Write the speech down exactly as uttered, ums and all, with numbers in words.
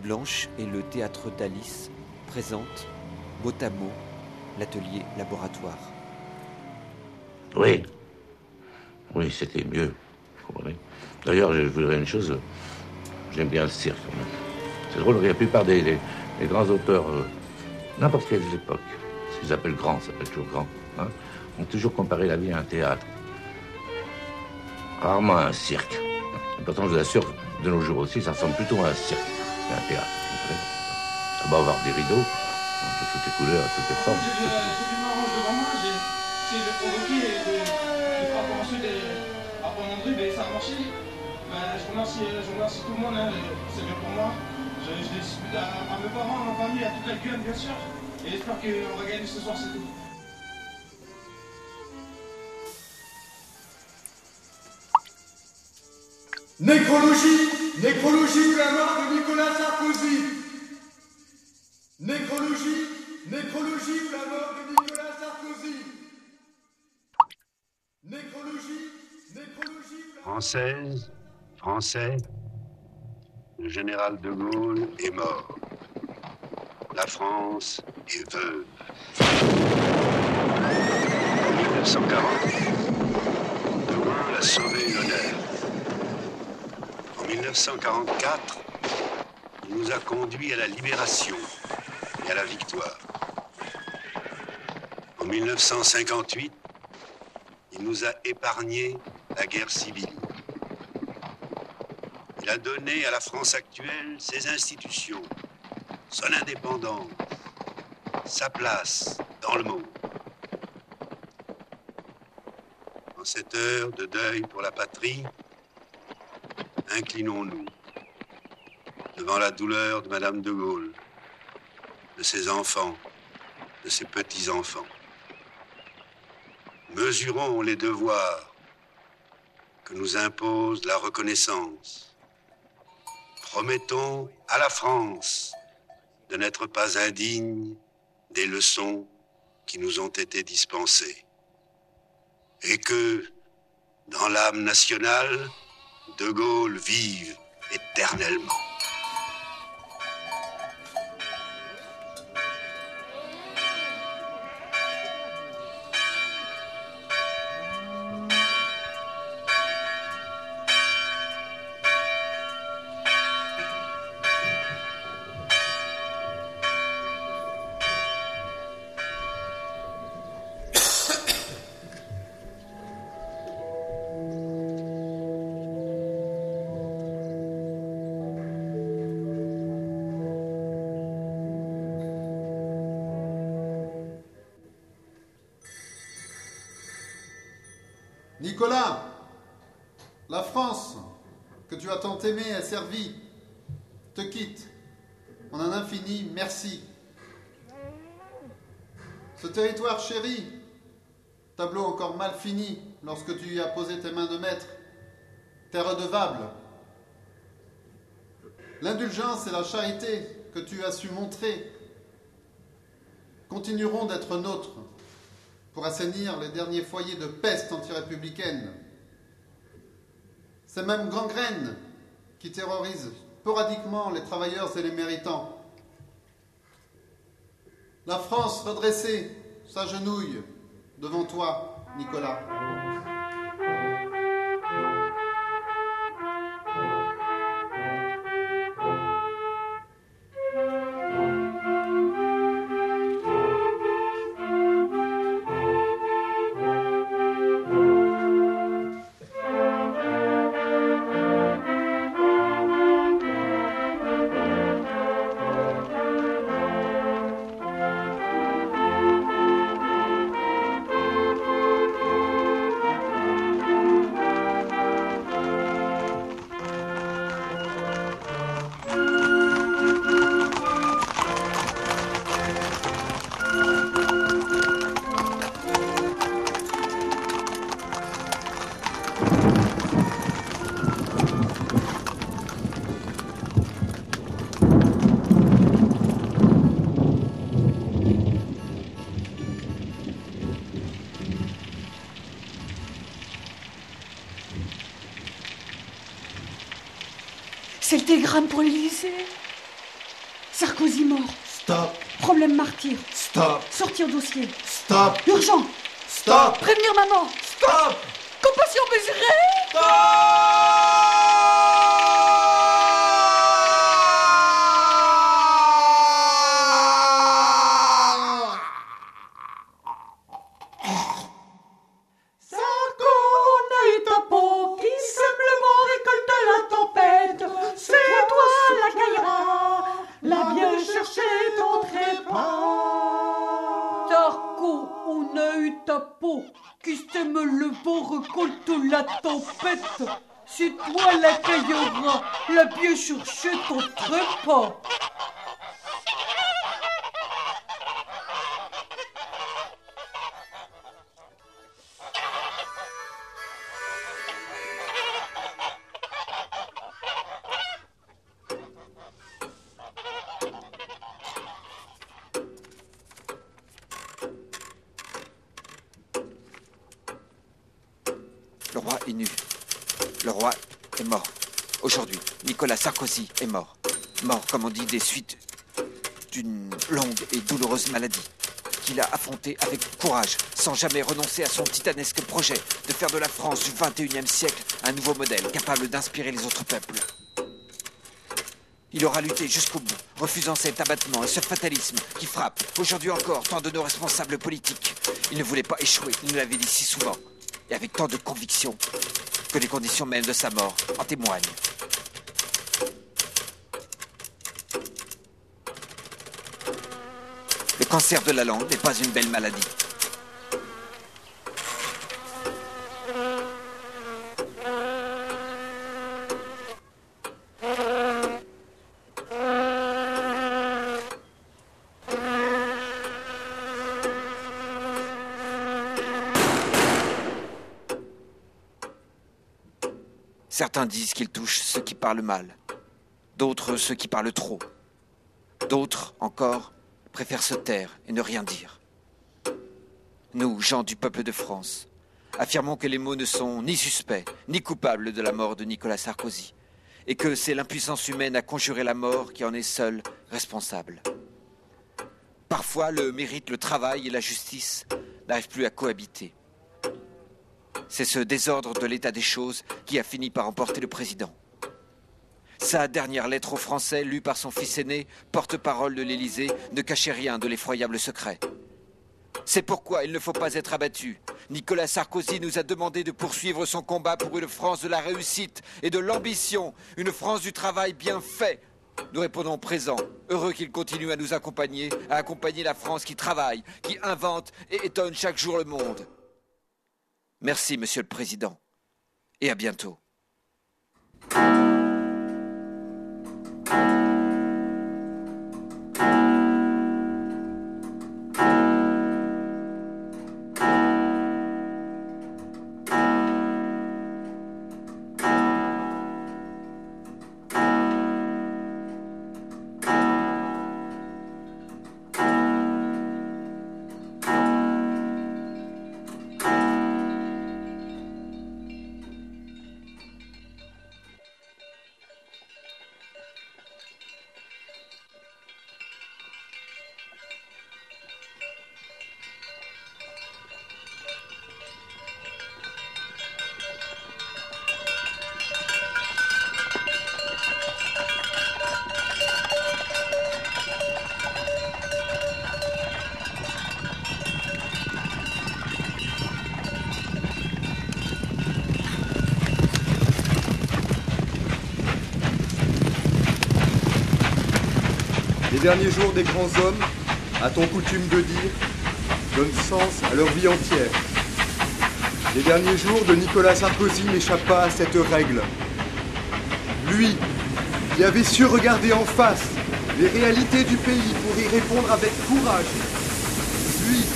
Blanche et le théâtre d'Alice présentent mot à mot l'atelier laboratoire. Oui, oui, c'était mieux. Vous comprenez ? D'ailleurs, je voudrais une chose, j'aime bien le cirque. C'est drôle, la plupart des, des, des grands auteurs, euh, n'importe quelle époque, ce qu'ils appellent grands, ça s'appelle toujours grands, hein, ont toujours comparé la vie à un théâtre. Rarement à un cirque. Et pourtant, je vous assure, de nos jours aussi, ça ressemble plutôt à un cirque qu'à un théâtre. Vous comprenez ? Là-bas, on va avoir des rideaux, de toutes les couleurs, de toutes les formes. J'ai vu m'arrange devant moi, j'ai essayé de le provoquer et de, de faire commencer des, à prendre mon dribble et ça a marché. Ben, je, remercie, je remercie tout le monde, hein, c'est bien pour moi. Je, je les dispute à, à mes parents, à ma famille, à toute la gueule, bien sûr. Et j'espère qu'on va gagner ce soir, c'est tout. Nécrologie, nécrologie de la mort de Nicolas Sarkozy. Nécrologie, nécrologie de la mort de Nicolas Sarkozy. Nécrologie, nécrologie de la... Française, Français, le général de Gaulle est mort. La France est veuve. En mille neuf cent quarante, de Gaulle a sauvé l'honneur. En mille neuf cent quarante-quatre, il nous a conduits à la libération et à la victoire. En mille neuf cent cinquante-huit, il nous a épargné la guerre civile. Il a donné à la France actuelle ses institutions, son indépendance, sa place dans le monde. En cette heure de deuil pour la patrie, inclinons-nous devant la douleur de Madame de Gaulle, de ses enfants, de ses petits-enfants. Mesurons les devoirs que nous impose la reconnaissance. Promettons à la France de n'être pas indigne des leçons qui nous ont été dispensées. Et que, dans l'âme nationale, De Gaulle vive éternellement. Nicolas, la France, que tu as tant aimée et servie, te quitte. En un infini merci. Ce territoire chéri, tableau encore mal fini lorsque tu y as posé tes mains de maître, t'es redevable. L'indulgence et la charité que tu as su montrer continueront d'être nôtres pour assainir les derniers foyers de peste antirépublicaine. Ces mêmes gangrènes qui terrorisent sporadiquement les travailleurs et les méritants. La France redressée s'agenouille devant toi, Nicolas. C'est le télégramme pour l'Élysée. Sarkozy mort. Stop. Problème martyr. Stop. Sortir dossier. Stop. Urgent. Stop. Prévenir maman. Stop. Compassion mesurée. Stop. La tempête, c'est toi la caillera, la bien chercher ton trépas. Le roi est nu. Le roi est mort. Aujourd'hui, Nicolas Sarkozy est mort. Mort, comme on dit, des suites d'une longue et douloureuse maladie qu'il a affrontée avec courage, sans jamais renoncer à son titanesque projet de faire de la France du vingt et unième siècle un nouveau modèle capable d'inspirer les autres peuples. Il aura lutté jusqu'au bout, refusant cet abattement et ce fatalisme qui frappe, aujourd'hui encore, tant de nos responsables politiques. Il ne voulait pas échouer, il nous l'avait dit si souvent. Et avec tant de conviction que les conditions mêmes de sa mort en témoignent. Le cancer de la langue n'est pas une belle maladie. Certains disent qu'il touche ceux qui parlent mal, d'autres ceux qui parlent trop, d'autres, encore, préfèrent se taire et ne rien dire. Nous, gens du peuple de France, affirmons que les mots ne sont ni suspects, ni coupables de la mort de Nicolas Sarkozy, et que c'est l'impuissance humaine à conjurer la mort qui en est seule responsable. Parfois, le mérite, le travail et la justice n'arrivent plus à cohabiter. C'est ce désordre de l'état des choses qui a fini par emporter le président. Sa dernière lettre aux Français, lue par son fils aîné, porte-parole de l'Élysée, ne cachait rien de l'effroyable secret. C'est pourquoi il ne faut pas être abattu. Nicolas Sarkozy nous a demandé de poursuivre son combat pour une France de la réussite et de l'ambition, une France du travail bien fait. Nous répondons présent, heureux qu'il continue à nous accompagner, à accompagner la France qui travaille, qui invente et étonne chaque jour le monde. Merci, Monsieur le Président, et à bientôt. Les derniers jours des grands hommes, a-t-on coutume de dire, donnent sens à leur vie entière. Les derniers jours de Nicolas Sarkozy n'échappent pas à cette règle. Lui, qui avait su regarder en face les réalités du pays pour y répondre avec courage. Lui,